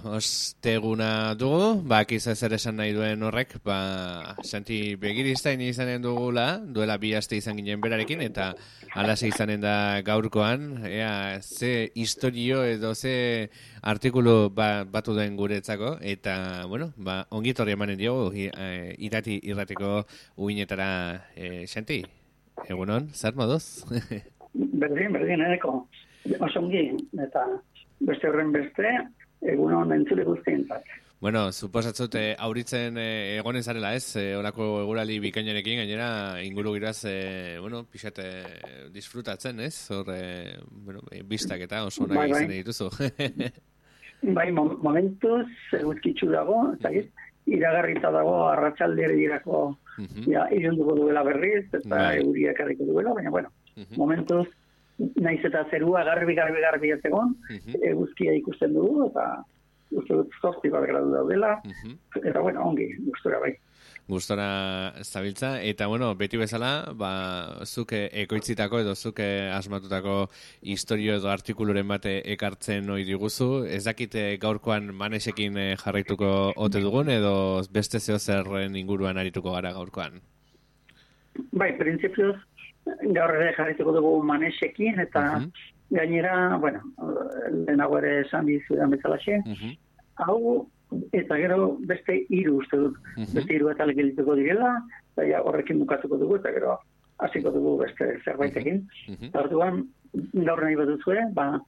osteguna dugu, akiz zer esan nahi duen horrek, Santi begiristain izanen dugula, duela 2 aste izan ginen berarekin, eta alase izanen da gaurkoan, ze historio edo ze artikulu batu den guretzako, eta, ongitorri emanen diogu, irratiko uinetara, Santi, egunon, zer moduz? Berdin, eneko, osongi, eta beste horren beste, egunon entzule guztientzat. Suposatzut, auritzen egonen zarela ez, horako egurali bikainarekin, gainera inguru giraz, pixate disfrutatzen ez, hor, biztak eta oso onak izan dituzu. Bai, momentuz, eguzkitzu dago, iragarrita dago, arratsaldeari dirako, irunduko duela berriz, eta euriak harriko duela, baina, momentuz, naiz eta zerua garbi ez egon, eguzkia ikusten dugu, eta uste dut 8 gradu daudela, eta ongi, gustora bai. Gustora zabiltza, eta beti bezala, zuke ekoitzitako edo zuke asmatutako historio edo artikuluren bate ekartzen ohi diguzu, ez dakite gaurkoan Manesekin jarraituko ote dugun, edo beste zeo zerren inguruan arituko gara gaurkoan? Bai, printzipioz, gaur ere jarrituko dugu Manesekin, eta gainera, lehenago ere esan dizudan bezalaxe, hau, eta gero beste 3 uste dut, beste 3 eta gelituko direla, eta horrekin bukatuko dugu, eta gero hasiko dugu beste zerbaitekin. Orduan, gaur nahi baduzue,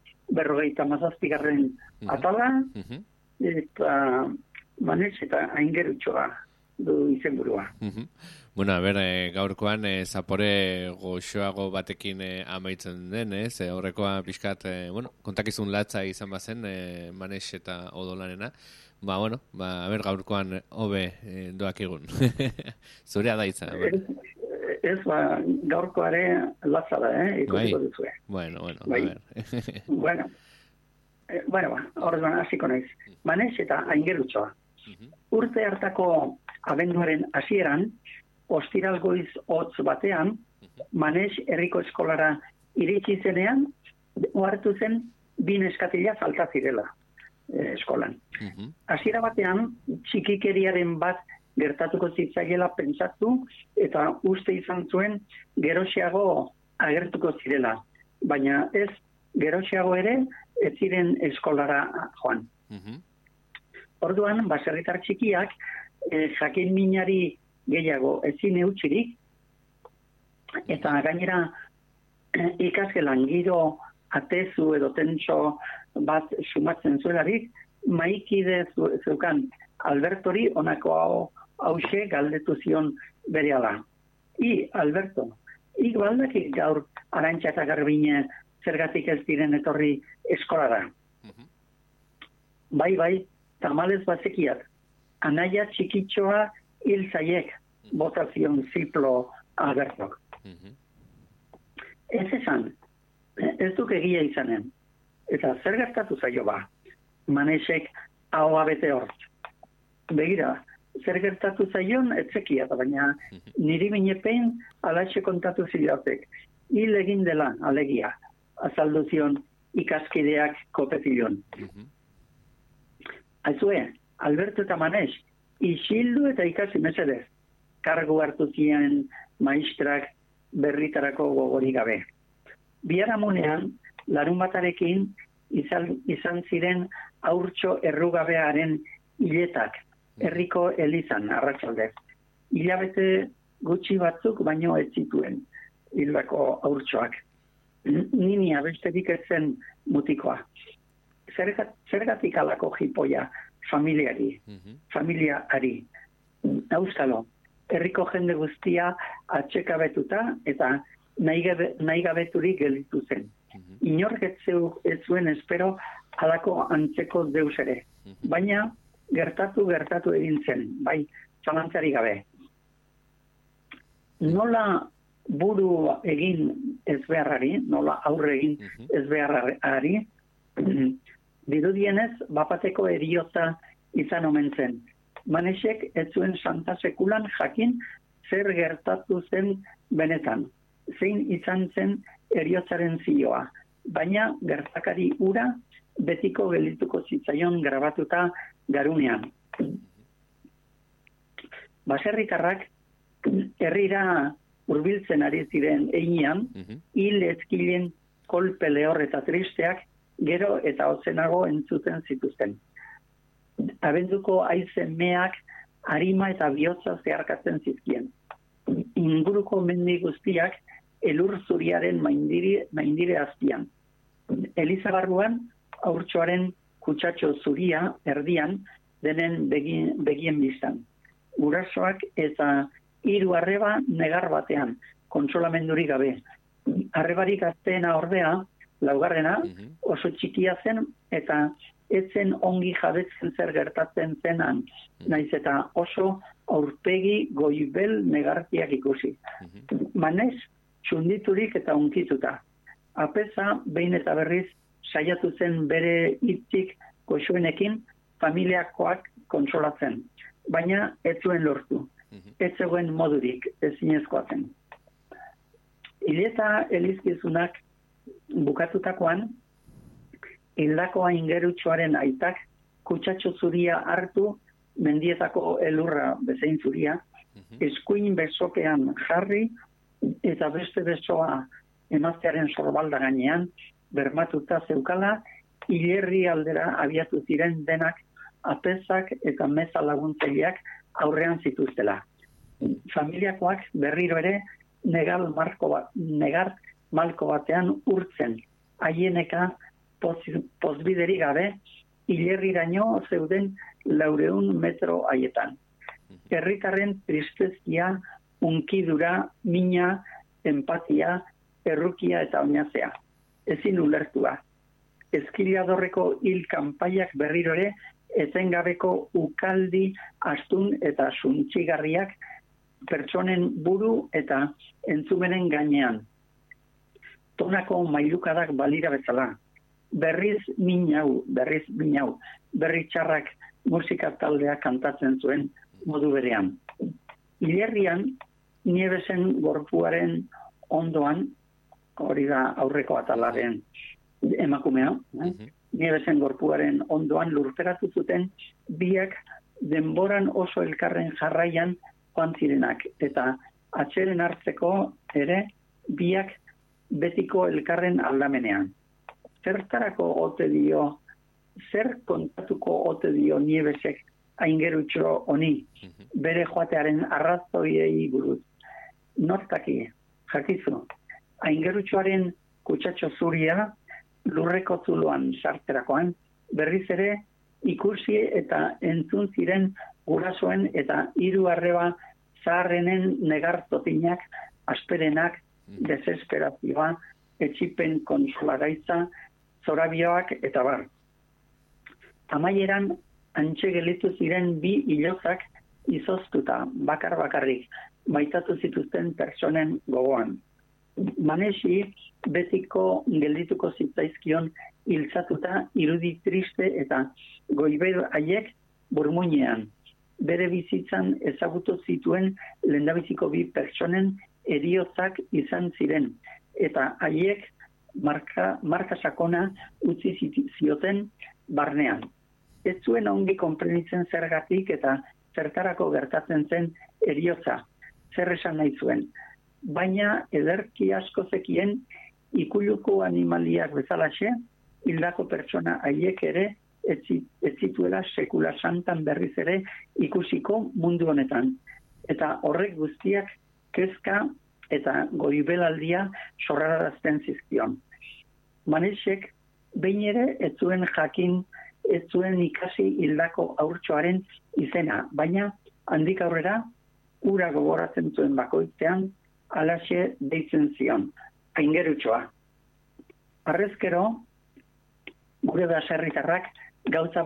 57. atala, eta Manes eta aingerutxoa du izenburua. Gaurkoan zapore goxoago batekin amaitzen den, ez? Horrekoa pixkat, kontakizun latza izan bazen, Manes eta odolanena. Gaurkoan hobe doak egun. Zurea da itza. Ez, gaurkoare latza da, ikusiko duzue. Orduan hasiko naiz. Manes eta aingerutxoa. Urte hartako abenduaren hasieran, ostiral goiz hotz batean, Manes herriko eskolara iritsi zenean, ohartu zen 2 neskatila falta zirela eskolan. Hasiera batean, txikikeriaren bat gertatuko zitzaiela pentsatu, eta uste izan zuen geroxeago agertuko zirela. Baina ez, geroxeago ere, ez ziren eskolara joan. Orduan, baserritar txikiak, jakin minari gehiago ezin eutxirik, eta gainera ikasgelan giro atezu edo tentso bat sumatzen zuelarik, maikide zeukan Albertori honako hause galdetu zion berehala. Alberto, baldakik gaur Arantxa eta Garbine zergatik ez diren etorri eskolara. Bai, tamalez bazekiat, anaia txikitxoa hil zaiek, botazion ziplo Albertok. Ez esan, ez duk egia izanen. Eta zer gertatu zaio Manesek ahoa bete hor. Begira, zer gertatu zaion etzekia, baina niri minepein alaxe kontatu zilatek. Hil egin dela, alegia, azaldu zion ikaskideak kopetilion. Aizue, Alberto eta Manes, isildu eta ikasi mesedez, kargu hartu ziren maistrak berritarako gogorik gabe. Biharamunean, larunbatarekin izan ziren haurtxo errugabearen hiletak, herriko elizan arratsaldez. Hilabete gutxi batzuk baino ez zituen hildako haurtxoak. Ninia besterik ez zen mutikoa. Zergatik alako jipoia familiari. Auskalo, herriko jende guztia atxekabetuta eta nahi gabeturik gelditu zen. Inork ez zuen espero halako antzeko deus ere. Baina gertatu egin zen, bai, zalantzari gabe. Nola buru egin ezbeharrari, nola aurre egin ezbeharrari, dirudienez bapateko heriotza izan omen zen. Manesek ez zuen santa sekulan jakin zer gertatu zen benetan, zein izan zen heriotzaren zioa, baina gertakari ura betiko geldituko zitzaion grabatuta garunean. Baserritarrak herrira hurbiltzen ari ziren einean, hil ezkilen kolpe lehor eta tristeak gero eta hotzenago entzuten zituzten. Abenduko haizen meak arima eta bihotza zeharkatzen zizkien. Inguruko mendi guztiak elur zuriaren maindire azpian. Elizabarruan haurtxoaren kutsatxo zuria erdian denen begien biztan. Gurasoak eta 3 arreba negar batean, kontsolamendurik gabe. Arrebarik gazteena ordea, laugarrena, oso txikia zen eta etzen ongi jabetzen zer gertatzen zenan, naiz eta oso aurpegi goibel negartiak ikusi. Manez, txunditurik eta unkituta. Apeza, behin eta berriz, saiatu zen bere hitzik goxoenekin familiakoak kontsolatzen. Baina ez zuen lortu. Ez zegoen modurik ezinezkoa zen. Hileta elizkizunak bukatutakoan, hildako aingerutxoaren aitak kutsatxo zuria hartu, mendietako elurra bezein zuria, eskuin besopean jarri eta beste besoa emaztearen sorbalda gainean, bermatuta zeukala, hilerri aldera abiatu ziren denak apezak eta meza laguntzaileak aurrean zituztela. Familiakoak berriro ere negar malko batean urtzen, haieneka pozbideri gabe, hilerriraino zeuden 400 metro haietan. Herritarren tristezia, unkidura, mina, empatia, errukia eta oinazea. Ezin ulertua. Eskiliadorreko hil kanpaiak berriro ere etengabeko ukaldi astun eta suntxigarriak pertsonen buru eta entzumenen gainean. Tonako mailukadak balira bezala. Berriz minau, berri txarrak musika taldea kantatzen zuen modu berean. Hilerrian, Niebesen gorpuaren ondoan, hori da aurreko atalaren emakumea, Niebesen gorpuaren ondoan lurperatu zuten biak denboran oso elkarren jarraian joan zirenak, eta atxeren hartzeko ere biak betiko elkarren aldamenean. Zer kontatuko ote dio Niebesek aingerutxo honi, bere joatearen arrazoiei buruz. Nortaki, jakizu, aingerutxoaren kutsatxo zuria lurreko zuloan sarterakoan, berriz ere ikusi eta entzun ziren gurasoen eta 3 arreba zaharrenen negartotinak, asperenak, desesperazioa, etxipen konsolagaitza, zorabioak eta bar. Amaieran, antxe gelitu ziren 2 hilozak izoztuta, bakarrik, baitatu zituzten pertsonen gogoan. Manesi betiko geldituko zitzaizkion hiltzatuta irudi triste eta goibel haiek burmuinean. Bere bizitzan ezagutu zituen lehendabiziko 2 pertsonen heriotzak izan ziren, eta haiek marka sakona utzi zioten barnean. Ez zuen ongi konprenitzen zergatik eta zertarako gertatzen zen heriotza, zer esan nahi zuen. Baina ederki asko zekien ikuluko animaliak bezalaxe, hildako pertsona haiek ere ez zituela sekula santan berriz ere ikusiko mundu honetan. Eta horrek guztiak kezka eta goibelaldia sorrarazten zizkion. Manesek behin ere ez zuen jakin, ez zuen ikasi hildako haurtxoaren izena, baina handik aurrera ura gogoratzen zuen bakoitzean alaxe deitzen zion, aingerutxoa. Harrezkero, gure baserritarrak gauza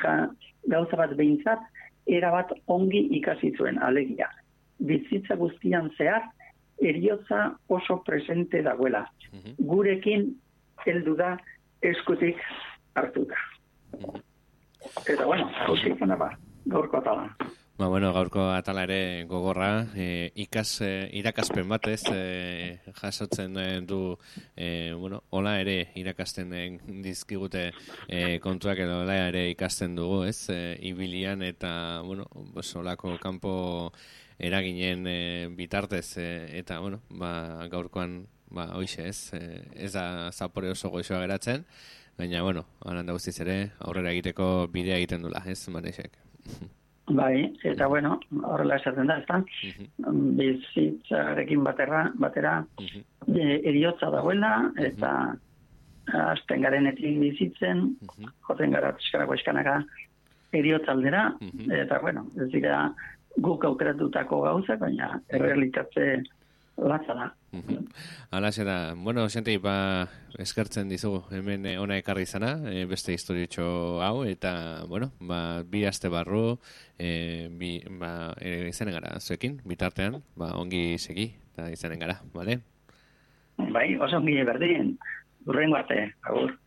bat behintzat, erabat ongi ikasi zuen, alegia. Bizitza guztian zehar, heriotza oso presente dagoela. Gurekin heldu da eskutik hartuta. Eta bueno, hausia izan da, gaurko atala. Bueno, gaurko atala ere gogorra, irakaspen batez jasotzen du, hola ere irakasten dizkigute kontuak edo hola ere ikasten dugu, ez? Ibilian eta, solako kanpo eraginen bitartez, eta, gaurkoan, hoixe, ez? Ez da zapore oso goixoa geratzen, baina, haran da guztiz ere, aurrera egiteko bidea egiten dula, ez, Manexek? Bai, eta horrela esaten da, ezta? Bizitzarekin batera eriotza dagoela, eta hasten garenetik bizitzen, joten gara pixkarako eskanaka eriotza aldera, eta ez dira guk aukeratutako gauzak, baina errealitatze latza da. Alaxe da, Xanti, eskertzen dizugu, hemen ona ekarri izana, beste historiotxo hau, eta, bi aste barru, izanen gara zuekin, bitartean, ongi segi, eta izanen gara, bale? Bai, oso ongi berdin, urrengo arte, agur.